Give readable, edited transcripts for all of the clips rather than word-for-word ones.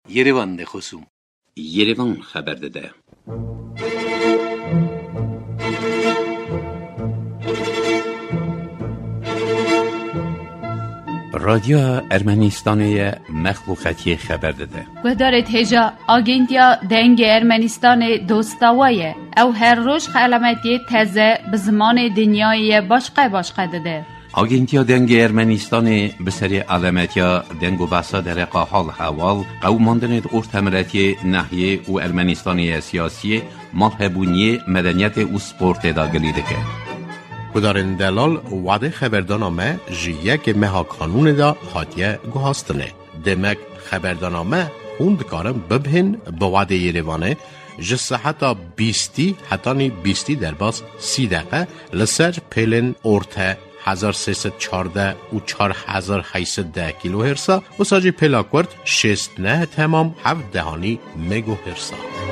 Yerevan de خصوم Yerevan خبر داده. رادیو ارمنستان مخلوقاتی خبر داده. و دارد هجا آگنتیا دنگ ارمنستان دوستاویه او هر روز علامتی تازه به زمان دنیای باشقه داده. آگنتیا دنگ ارمنستان به سری علامتیا دنگ و بحثا در حال حوال قوماندن ارتمرتی نحیه و ارمنستانی سیاسی مرحبونی مدنیت و سپورت داگلیده که کدارن دلال وعده خبردانامه جیه که مها قانون دا حاتیه گوهاستنه. دمک خبردانامه خوند کارم ببهن با وعده یریوانه جسه حتی 20 در باز 30 دقیقه لسر پیلن ارته 1314 و 4810 کیلو هرسا و ساجی پیلاکورد 69 تمام 7 دهانی مگو هرسا.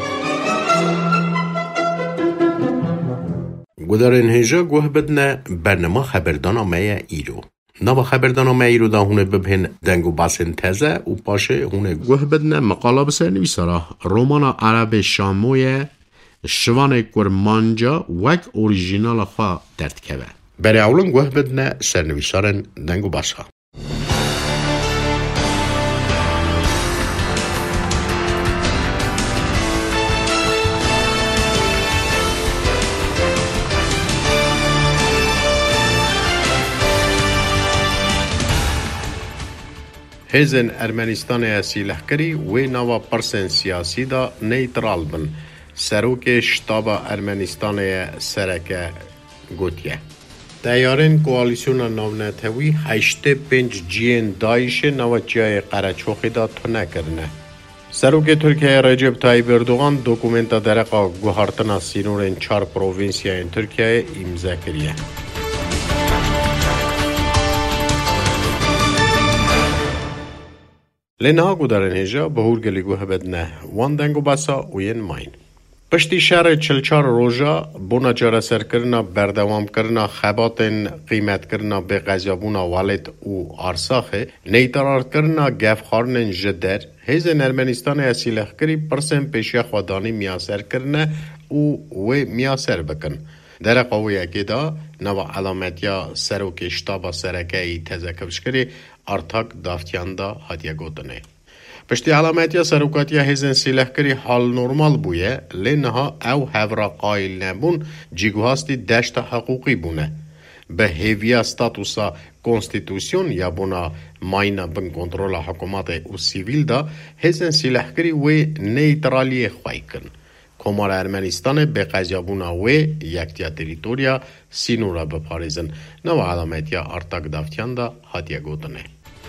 گدارن هجا گوه بدنه برنامه خبردانامه ایرو. نوا خبردانامه ایرو دا هونه ببهن دنگو باسن تزه و پاشه هونه گوه بدنه مقاله بسر نویسارا رومانا عرب شاموی شوان کرمانجا وک اوریژینال خواه درد که برای اولن گوه بدنه سرنویسارن دنگو باسا. هزن ارمنستان اسیلحکری و نوا پرسن سیاسی دا نیترال بن سروک شتاب ارمنستان سرک گوتیه. دیارن کوالیسیون نونتوی 85 جین دایش نوچیای قرچوخی دا تونه کرنه. سروک ترکیه رجب طایب اردوغان دوکومنتا درقا گوهارتنا سینورن 4 پروینسیای ترکیه امضا کریه. لنها گودارن هجا بهور گلی گوه بدنه وان دنگو باسا وین ماین. پشتی شهر 44 روژا بونا جاره سر کرنا بردوام کرنا خباتن قیمت کرنا به غزیابونا والد و آرساخه نیترار کرنا گف خارنن جدر هیزن ارمنستان اسیلخ کری پرسن پیشی خودانی میاسر کرنه و میاسر بکن. در قوی اکی دا نوا علامتیا سروک شتابا سرکی تزکفش کری ارتاک دافتیان دا هاتیه گوتنه. پشتی علامتیا سروکاتیا هزن سیلح کری حال نورمال بویه لینها او هورا قایل نبون جیگوهاستی دشت حقوقی بونه. به هیویا ستاتوسا کنستیتوسیون یا بونا ماینا بن کنترول حکومت او سیویل دا هزن سیلح کری و نیترالی خواهی کن. کمار ارمنستان به قضیابونا و یکتیا تریتوریا سینورا بپاریزن نو علامتیا ارتاک دافتیان دا هاتیه گوتنه.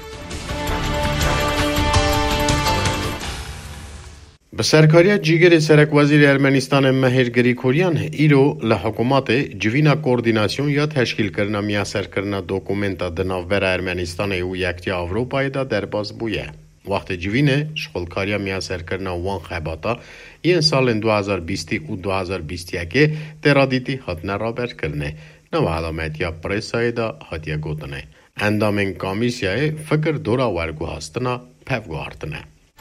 به سرکاریا جیگر سرک وزیر ارمنستان مهر گریکوریان ایرو لحکومات جوینا کوردیناسیون یا تشکیل کرنا میاسر کرنا دوکومنتا دناوبر ارمنستان او یکتیا اروپای دا در باز بویه. وقت جوینه شغلکاریا میاسر کرنا وان خباتا این سال 2020 و 2021 ترادیتی هاتنه را بر کرنه نو علامتیا پریسای دا هاتیه گوتنه. اندامن کامیسیای فکر دورا ورگو هستنا پفگو هارتنه.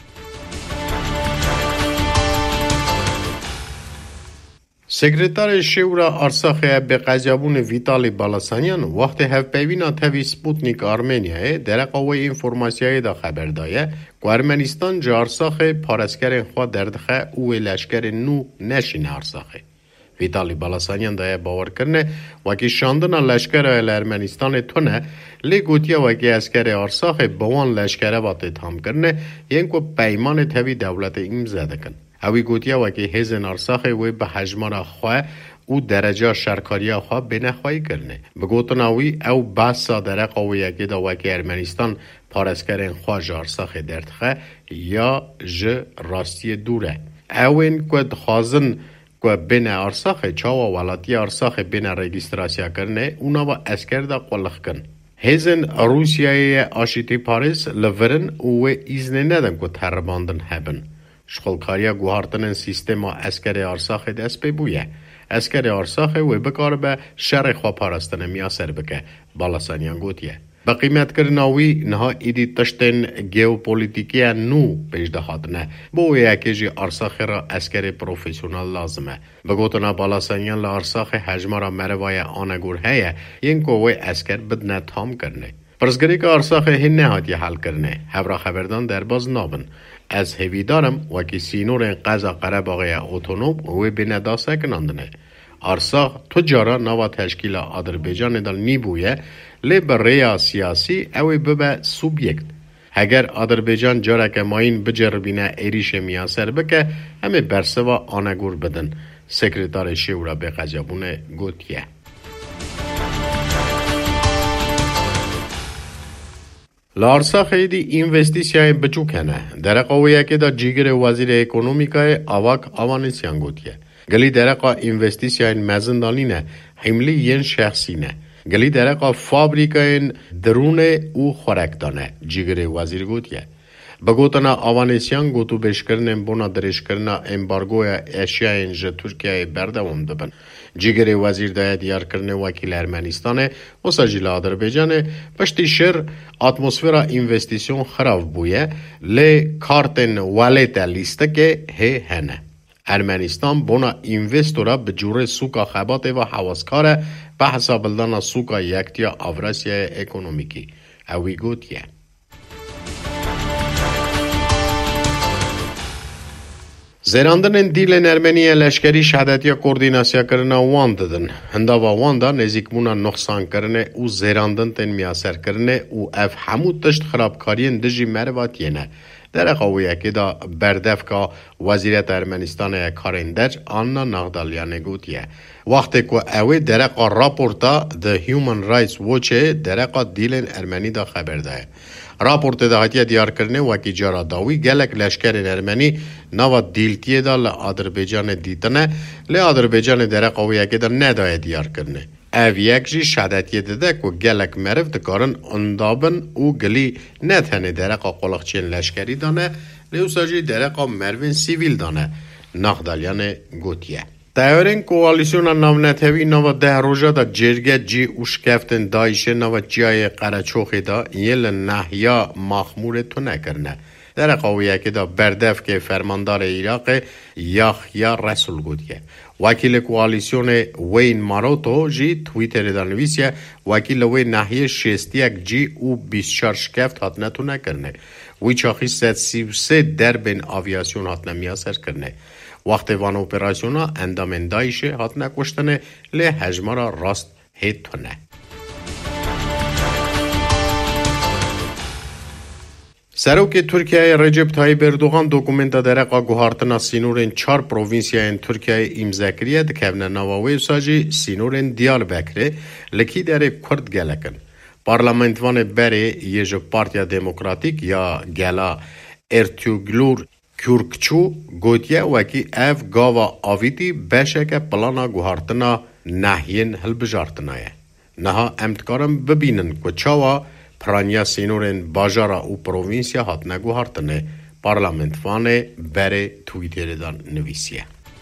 سکرتار شورا ارساخه به قضیابون ویتالی بالاسانیان وقت هفپیوینا تاوی سپوتنیک آرمینیای در قوه اینفورماسیای دا خبر دایه که ارمنستان جا ارساخه پارسکر خواه دردخه او لشکر نو نشین ارساخه. ویتالی بالاسانیان دایه باور کرنه وکی شاندنا لشکر ایل ارمنستان تونه لی گوتیا وکی اسکر ارساخه بوان لشکر واته تام کرنه ین که پیمان تاوی دولت امضا دکن. اوی گوتیا وکی هزن ارساخه و به حجمان خواه او درجه شرکاریا خواه بنخواهی کرنه. بگوتن او باسا در قوی یکی دا وکی ارمنستان پارسکرین خواه جا ارساخه دردخه یا ج راستی دوره. اوین که خوازن که بین ارساخه چاوا ولاتی ارساخه بین رجیستراسیا کرنه اونا با اسکر دا قلق کن. هزن روسیای آشیتی پاریس لورن و ایزنه ندن که ترباندن هبن. شغلکاریا گوهارتن سیستم اسکر ارساخه دست پی بویه. اسکر ارساخه و بکار به شر خواه پارستن میاسر بکه بالاسانیان گوتیه. با قیمت کرناوی نها ایدی تشتن گیوپولیتیکی نو پیشدهاتنه بو یکیجی ارساخ را اسکر پروفیسیونال لازمه بگوتنا بالاسانیان لارساخ حجمارا مروای آنگور هیا ینکو وی اسکر بدنه تام کرنه پرسگری که ارساخ هین نهاتی حل کرنه هفرا خبردان در باز نابن از هویدارم وکی سینور قزا قرباغی اوتونوم وی بینه دا سکناندنه ارساخ تجارا نوا تشکیل آذربایجان دل نیبویه لی بریا سیاسی اوی ببه سوبیکت اگر آذربایجان جارا که ماین بجربینه ایریش میاسر بکه همه برسوا آنگور بدن سکرتار شورا به قجابونه گوتیه لارساخ ایدی اینوستیسیای بچوکنه در قویه که دا جیگر وزیر اکونومیکای آواک آوانیسیان گوتیه گلی درقا اینوستیسیاین مزندالینه حملی ین شخصینه گلی درقا فابریکاین درونه او خورکدانه جیگر وزیر گوتیه بگوتنا آوانیسیان گوتو بشکرنه بونا درش کرنا امبارگوی اشیاین جه ترکیه بردوام دبن جیگر وزیر داید دیار کرنه وکیل ارمنستانه و سجیل آذربایجانه پشتی شر اتمسفیرا اینوستیسیون خراب بویه لی کارتن والیت لیسته که هنه ارمنستان بونا اینوستورا به جوره سوکا خباته و حواسکاره به حساب دانا سوکا یکتیا آوراسیای اکونومیکی اوی گوتیه زیراندن دیل ارمنیه لشکری شهادتیا کوردیناسیا کرنا وان دادن هندا و وان دا نزیکمونا نقصان کرنه او زیراندن تن میاسر کرنه او اف همو تشت خرابکارین دجی مرواتیه نه در قویه که دا بردف که وزیرت ارمنستان کارندج آنا نغدالیان گوتیه وقتی که اوی درقا راپورتا ده هیومن رایتس وچه درقا دیلن ارمنی دا خبر ده راپورت ده هاتیه دیار کرنه وکی جارا داوی گلک لشکر ارمنی نوا دیلتیه دا لآذربایجان دیتنه لآذربایجان درقا قویه که دا ندای دیار کرنه او یک جی شهادتیه ده که گلک مرف دکارن اندابن او گلی نتنه درقا قلقچین لشکری دانه لیوسا جی درقا مروین سیویل دانه ناخدالیان گوتیه تاورین کوالیسیون ناونتوی نو ده روزا دا جرگه جی اوشکفتن دایشه نو جای قرچوخی دا یل نحیا مخمور تو نکرنه در قویه که دا بردف که فرماندار عراق یحیی رسول گوتیه وکیل کوالیسیون وین ماروتو جی تویتر دا نویسیه وکیل وی نحیه شستیک جی او 24 شکفت هات نتو نکرنه وی چاخی 133 دربین آویاسیون هات نمیاسر کرنه وقت وان اپراسیونا اندامن دایشه هات نکشتنه لی حجمارا راست هیت تونه سروک ترکیه رجب طایب اردوغان دوکومنتا درقا گوهارتنا سینورن 4 پروینسیاین ترکیه امزاکریه دکونا نواوی ساجی سینورن دیال بکره لکی در کرد گلکن پارلمنتوان بری یجو پارتیا دموکراتیک یا گلا ارتوگلور کورکچو گوتیه وکی اف گاوا آویتی بشه که پلانا گوهارتنا نحین هل بجارتنایه نها امتکارم ببینن که چاوا پرانیا سینورن باجارا او پروینسیا هات نگوهارتنه پارلمنتوان بره تویتر دان نویسیه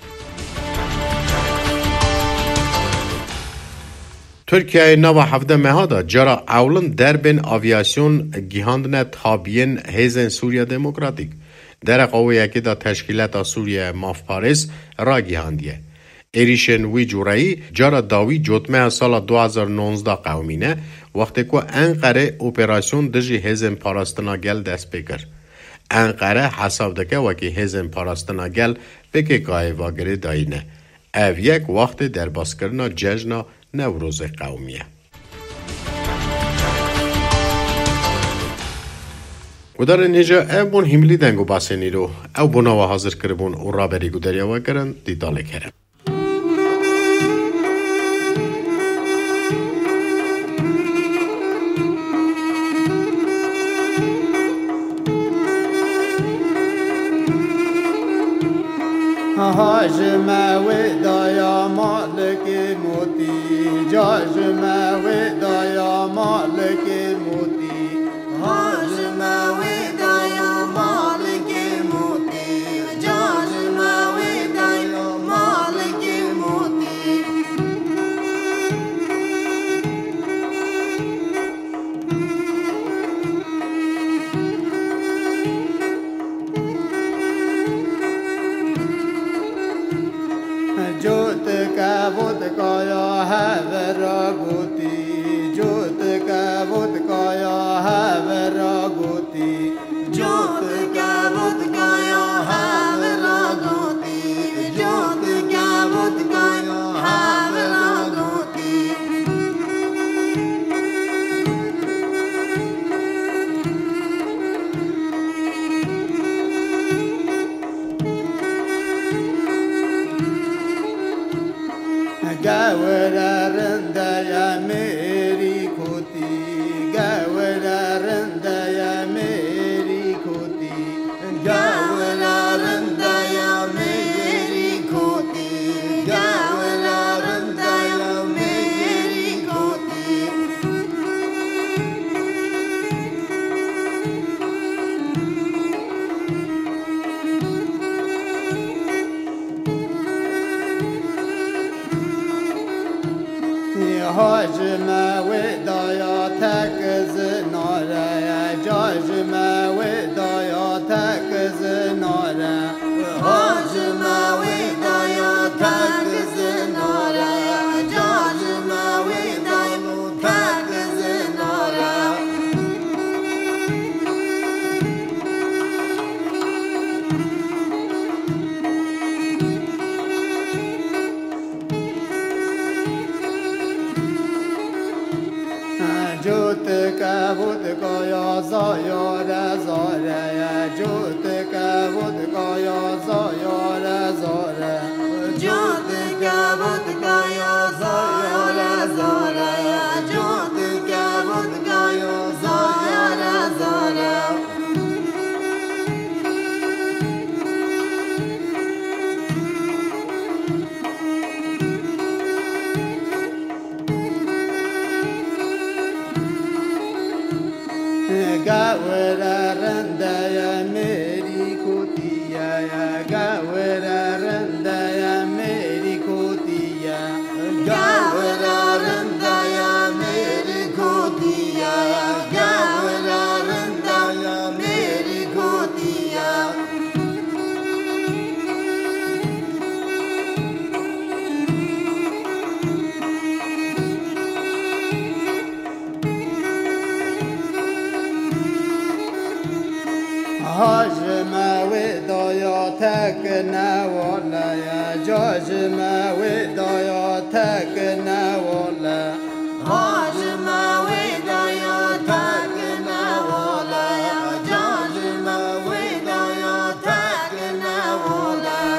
ترکیه نو هفته مهادا جرا اولن دربین آویاسیون گیهاندنه تابین هیزن سوریا دموکراتیک در قویه که دا تشکیلات سوریه ماف پاریس را گیهاندیه ایریشن وی جورایی جارا داوی جوتمه سال 2019 قومینه وقتی که انقره اپراسیون دجی هزم پاراستنا گل دست بکر انقره حساب دکه وکی هزم پاراستنا گل بکه گای واگره داینه او یک وقت در باز کرنا جشن نوروز قومیه و در اینجا اون هملی دنگو باسنی رو او بنا و حاضر کربون و را بری گودریا و کرن دیداله کرن هاج دایا مالک موتی جاج دایا مالک موتی هاج دایا مالک موتی جاج دایا مالک موتی حاجم ودایا تکز ناره جاجم ودایا تکز ناره حاجم ودایا تکز ناره جاجم ودایا تکز ناره جوت کبود کایا زایار زاره جوت کبود کایا زایار زاره جوت کبود کایا زایار زاره جوت کبود کایا زایار زاره گاور رنده میری کوتیه گاور رنده میری کوتیه گاور رنده میری کوتیه گاور رنده میری کوتیه حاجم ودایا تک نواله جاجم ودایا تک نواله حاجم ودایا تک نواله جاجم ودایا تک نواله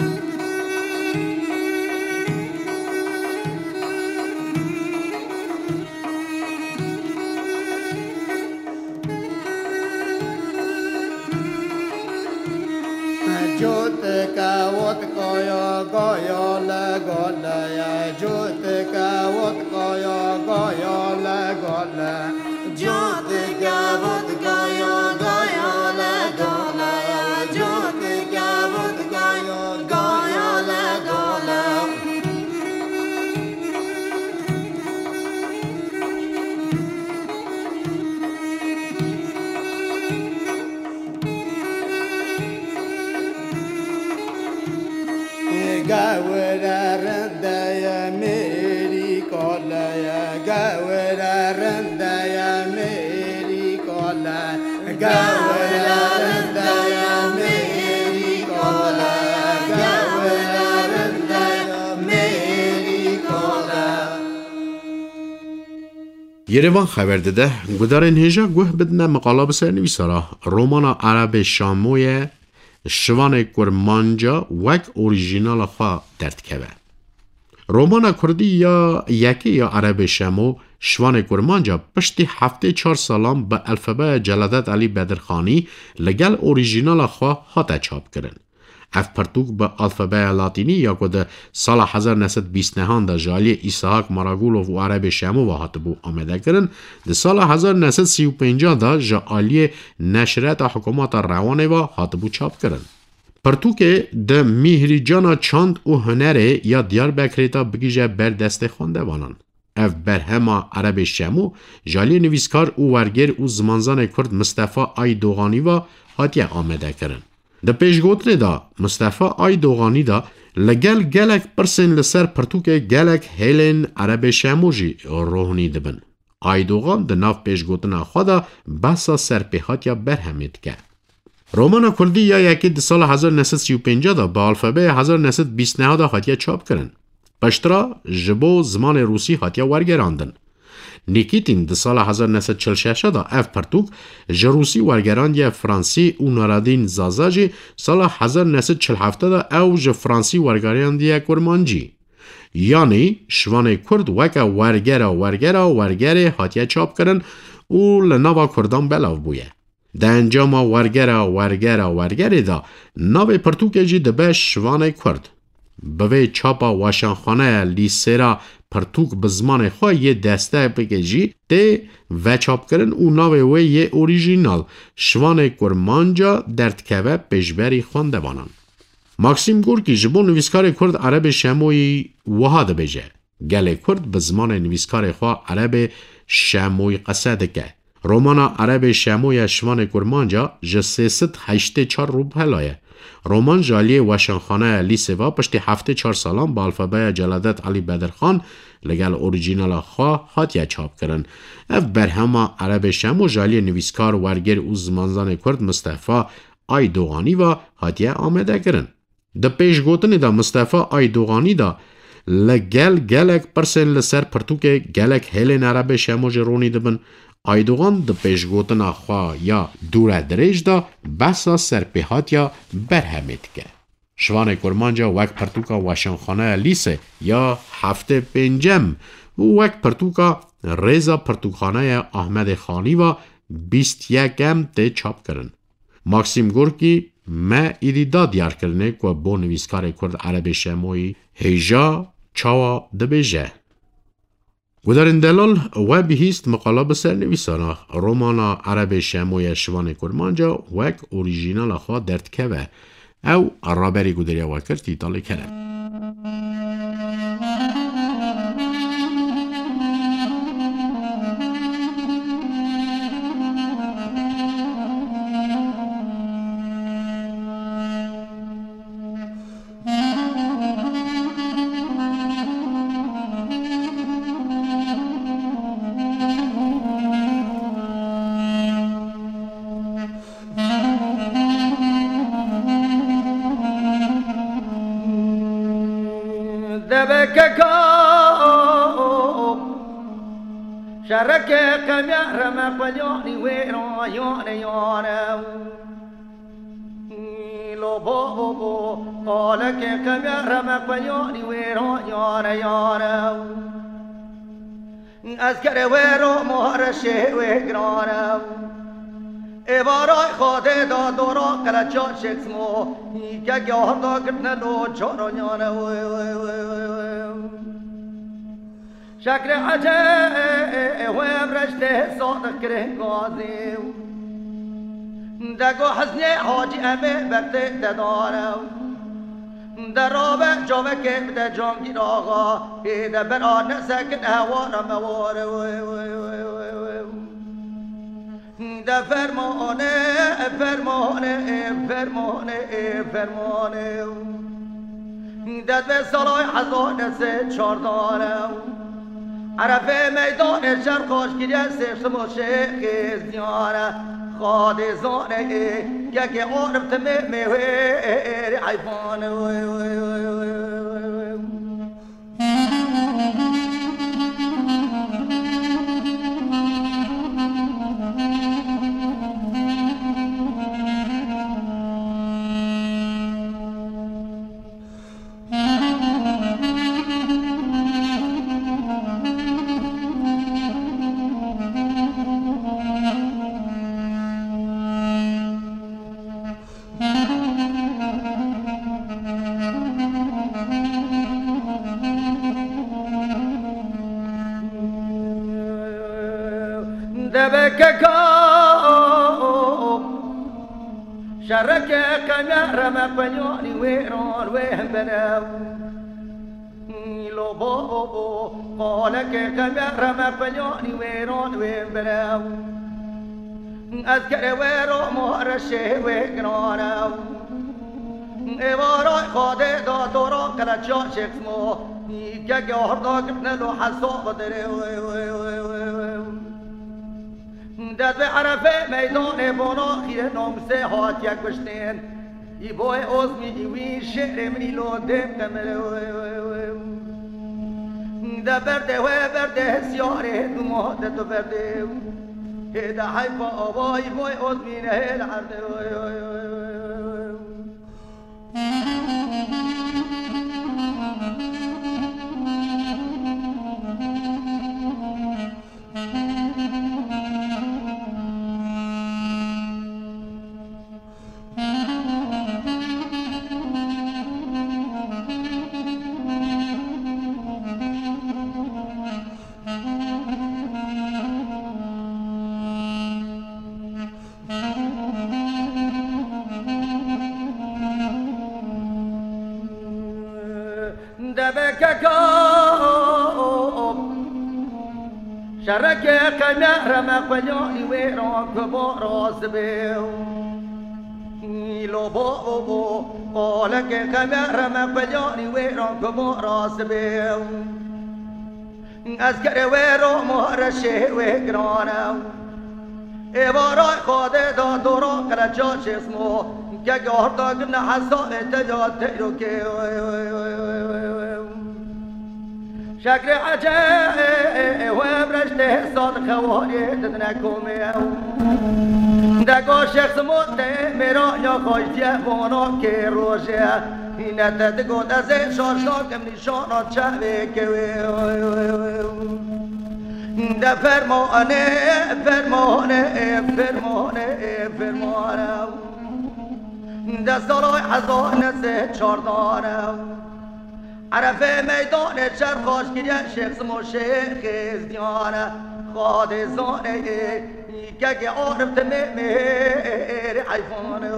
جوت کاوت کایا گایا لگاله جوت کاوت کایا گایا لگاله جوت کاوت کایا گایا لگاله جوت کاوت کایا گایا لگاله گاور رنده میری کاله گاور رنده میری کاله گاور رنده میری کاله گاور رنده میری کاله یروان خبر داده گودارن هجا گوه بدنه مقاله بسر نویسارا رومانا عرب شاموی شوان کرمانجا وک اوریژینال خواه درد که رومان کردی یا یکی یا عرب شامو شوان کرمانجا پشتی هفته 4 سالان به الفبای جلالت علی بدرخانی لگل اوریژینال خواه هاته چاپ کرن. اف پرتوک به الفبای لاتینی یا کده سال 1929 دا جالی ایسحاق ماراگولوف و عرب شامو و هاتبو آمده کرن ده سال 1935 دا جالی نشریات حکومت روانه و هاتبو چاپ کرن. پرتوک ده میهری جانا چاند و هنره یا دیار بکریتا بگیجه بر دست خونده وانان. اف برهما عرب شامو جالی نویسکار و ورگر و زمانزان کرد مصطفی آیدوغانی و هاتیه آمده کرن. ده پیشگوتنه دا مصطفی آیدوغانی دا لگل گلک پرسن لسر پرتوک گلک هیلن عرب شاموجی روحنی دبن. آیدوغان ده ناف پیشگوتنه خدا بحثا سرپیحات یا برهمید که. رومان کردی یا یکی ده سال 1935 دا با الفبه 1929 دا هاتیه چاپ کرن. پشترا جبو زمان روسی هاتیه ورگراندن. نیکیتین ده سال 1946 دا اف پرتوک جروسی ورگران یا فرانسی و نارادین زازاجی سال 1947 دا او ج فرانسی ورگران یا کرمانجی. یعنی شوان کرد وکا ورگره هاتیه چاپ کرن و لناوا کردان بلاو بویه. ده انجام ورگره دا ناو پرتوک جی دبه شوان کرد. بوی چاپا واشانخانه لیسرا پرتوک بزمان خواه یه دسته بگجی ده و چاپ کرن او ناو وی یه اوریژینال شوان کرمانجا دردکوه پیشبری خونده بانن. ماکسیم گورکی جبو نویسکار کرد عرب شاموی وها ده بجه. گل کرد به زمان نویسکار خواه عرب شاموی قصد که. رومانا عرب شاموی شوان کرمانجا جه 384 روبهلایه. رومان جالی وشنخانه لیسوا پشتی 74 سالان با الفابای جلادت علی بدرخان لگل اوریجینال خواه هاتیه چاپ کرن. اف برهما عرب شامو جالی نویسکار ورگر او زمانزان کرد مصطفی آی دوغانی و هاتیه آمده کرن. ده پیش گوتن دا مصطفی آی دوغانی دا لگل گلک پرسن لسر پرتوک گلک هیلین عرب شامو جرونی دبن آیدوغان ده پیش گوتن خواه یا دور دریج دا بسا سرپیهات یا برهمید که. شوان کرمانجا وک پرتوکا وشنخانه لیسه یا هفته پنجم و وک پرتوکا ریزا پرتوکخانه احمد خانی و 21 ته چاپ کرن. ماکسیم گورکی ما ایدیدا دیار کرنه که با نویسکار کرد عرب شاموی هیجا چاوا دبیجه. و در این دلال و بهیست مقاله بسر نویسانا رومانا عرب شاموی شوان کرمانجا وک اوریجینال خواه درد که و او رابری گودریا وکر تیتال کرد. شرك قمر ما قلياني ويرا يانا لو بابو قالك قمر ما قلياني ويرا يانا أذكر ويرو مهرشي ويقرانا إباراي خاده دا دورا قلجا شكسمو يكا جاهر دا قبنا لو جارا يانا شكر عجب ومرشته صادق كره قاضي دقو حزني حاجي أمي برته تدارو درابة جوك بدا جانجي راغا إذا برا نسكن هوارا موارا ده فرمانه فرمانه فرمانه فرمانه ده به صلاح حزانه سه چاردانه عرفه میدان شرقاش گیره سیشتم و شیخ زیانه خادی زانه که عرب تمه ویر عیفانه دبككو شرك قمر ما قلياني ويران وين بناو لو بابو قالك قمر ما قلياني ويران وين بناو أذكر ويرو مهرشي ويقرانو إباراي خاده دا دورا قلجا شكسمو يكا جاهر دا قبنا لو حساب دري داد به عرفه میدان بانا خیره نامسه هات یک بشتین ای بای عزمی ایوی شعر منی لو دم کمره دا برده و برده سیاره دو ماده تو برده دا حیفا آبای بای عزمی نهل عرده دبككو شرك قناع مقبلاني ويران كبار سبيو لو بابو قالك قناع مقبلاني ويران كبار سبيو أذكر ويرو مهرشه وقرانا إبارة خاده دا دورا قرجاش اسمه که گارتا گرنه حسان تجاد تیرو که شکر عجه و برشته صاد خواری تدنکومه دگا شخص مده میرا یا خوش جوانا که روشه اینه تدگو دزه شارشاکم نشانا چهوه که ده فرمانه فرمانه فرمانه فرمانه ده سرای حزانه سه چاردانه عرفه میدان چرخاش گریه شخص مشیخ ازدیانه خاد زانه که عارف تمیر حیفانه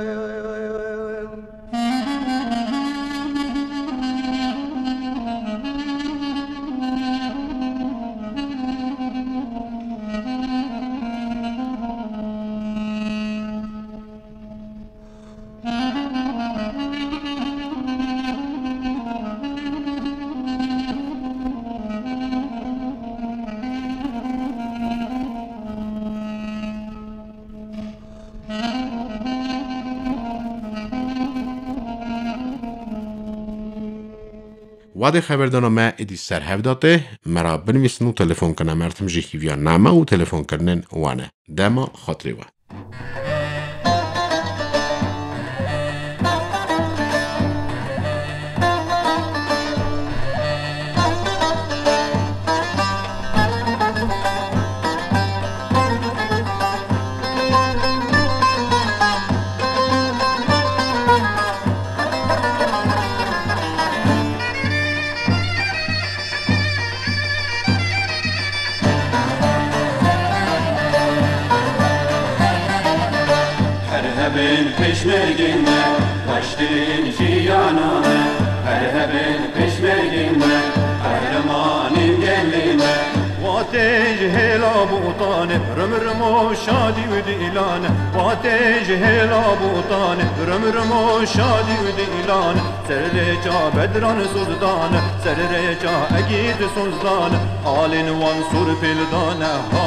واد خبردارنامه ادی سر هفداته مرا بنویسن و تلفن کنه مرتم جهیویا نامه و تلفن کردن وانه دما خاطری و peşmerginde başlayın ciyaname her hebin peşmerginde kahramanın gelline واتج هلا بوطان رمرمو شادي وديلان واتج هلا بوطان رمرمو شادي وديلان سررجا بدران سوزدان سررجا اكيد سوزدان آلن وانصر بلدان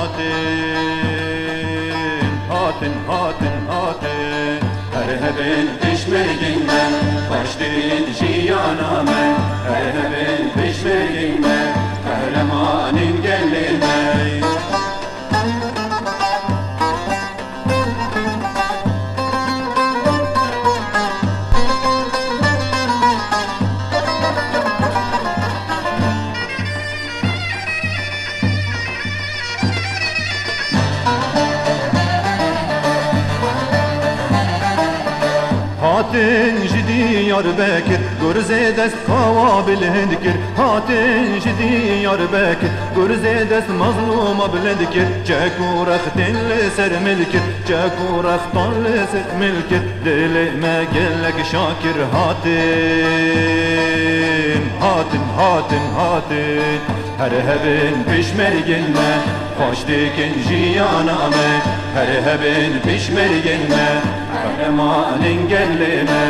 هاتن هاتن هاتن هاتن her hebin peşmerginden başlayın ciyaname her hebin peşmerginden kahramanın gelline هاتن جدی یار بکر گرزه دست کوا بلند کر هاتن جدی یار بکر گرزه دست مظلوم بلند کر جاکو رختن لسر ملکر جاکو رختن لسر ملکر دل ما گلک شاکر هاتن هاتن هاتن هاتن her hebin peşmerginle hoş dikin ciyaname her hebin peşmerginle kahramanın gelline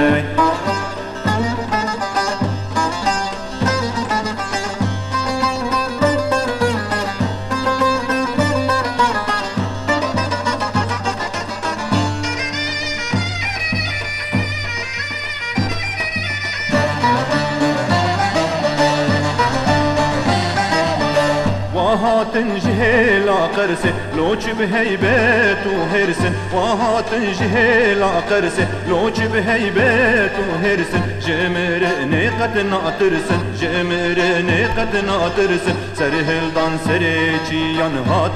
وهاتن جهيلا قرسه لوچ بهيبت وهرسن وهاتن جهيلا قرسه لوچ بهيبت وهرسن جمر نقد ناطرسن جمر نقد ناطرسن سرهل دان سريچيان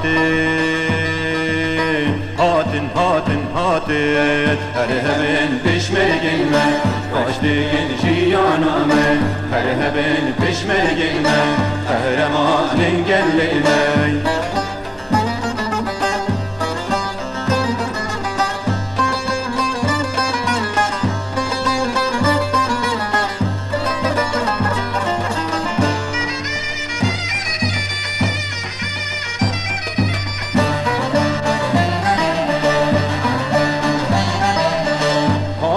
هاتن هاتن هاتن هاتن her hebin peşmerginme başdigin ciyaname her hebin peşmerginme kahramanın gelline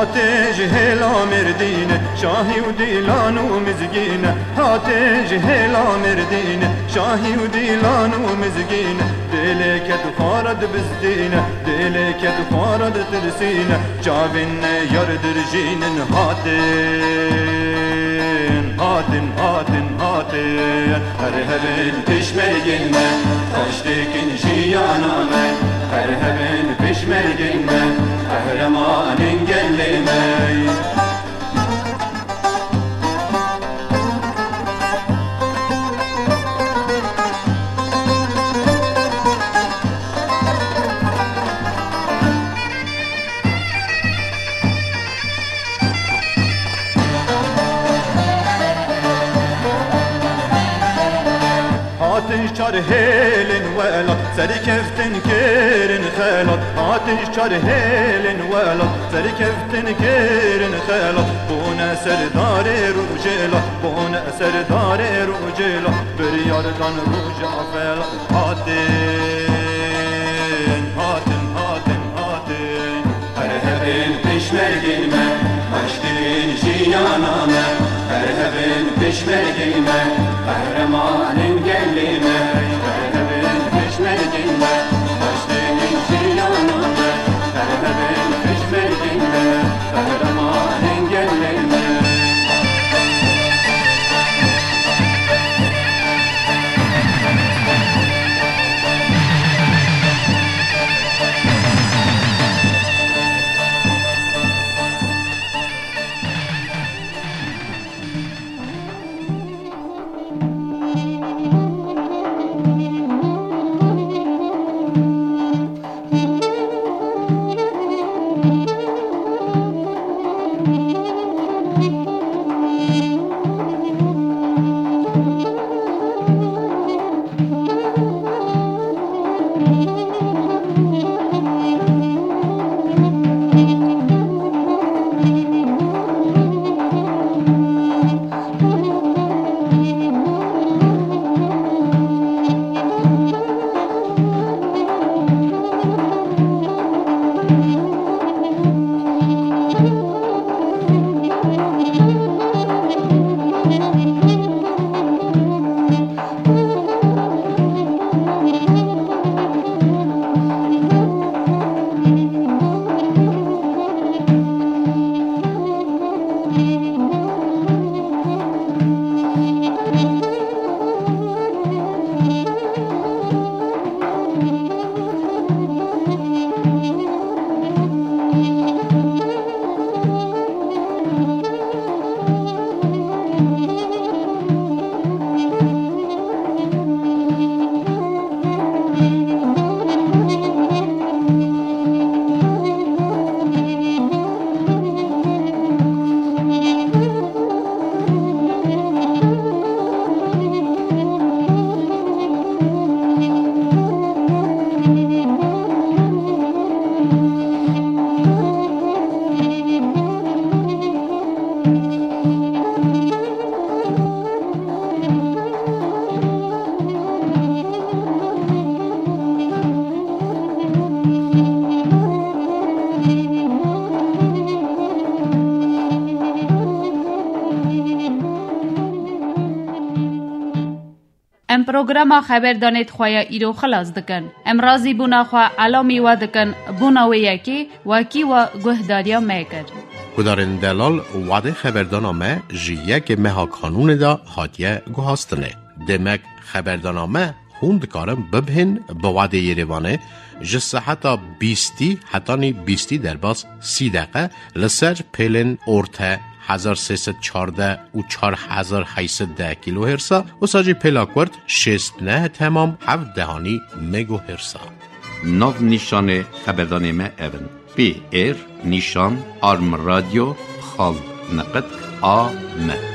هاتج هلا مردینه شاهی و دیلان و مزگینه هاتج هلا مردینه شاهی و دیلان و مزگینه دلکت خارد بزدینه دلکت خارد ترسینه جاوین یار درجینن هاتن هاتن هاتن هاتن هر هبن پشمرگینه تشتکن جیانامه هر هبن پشمرگینه قهرمان انگلمه چار هیلن ولد سری کفتن کرن خلد آتش چار هیلن ولد سری کفتن کرن خلد بونه سردار روجلا بونه سردار روجلا بریاردان روج افل هاتن هاتن هاتن هاتن هر هبن پشمرگین من مشتین جیانامه هر هبن پشمرگین من قهرمان انگلمه هر هبن پشمرگین من مشتین جیانامه هر هبن پشمرگین من قهرمان انگلمه ام پروگرام خبردانید خواه ایرو خلاص دکن. ام رازی بونا خواه علامی و دکن بونا و یکی وکی و گهداریا میکر. کدارن دلال وعده خبردانامه جیه که مها کانون دا هاتیه گوهاستنه. دمک خبردانامه خوند کارم ببهن با وعده یریوانه جسه حتی 20 حتی 20 در باز 30 دقیقه لسر پیلن ارته 1314 و 4810 کیلو هرسا و ساجی پلاکورد 69 تمام 7 دهانی مگو هرسا. نو نشان خبردانه اون پی ایر نشان آرم رادیو خال نقد آ م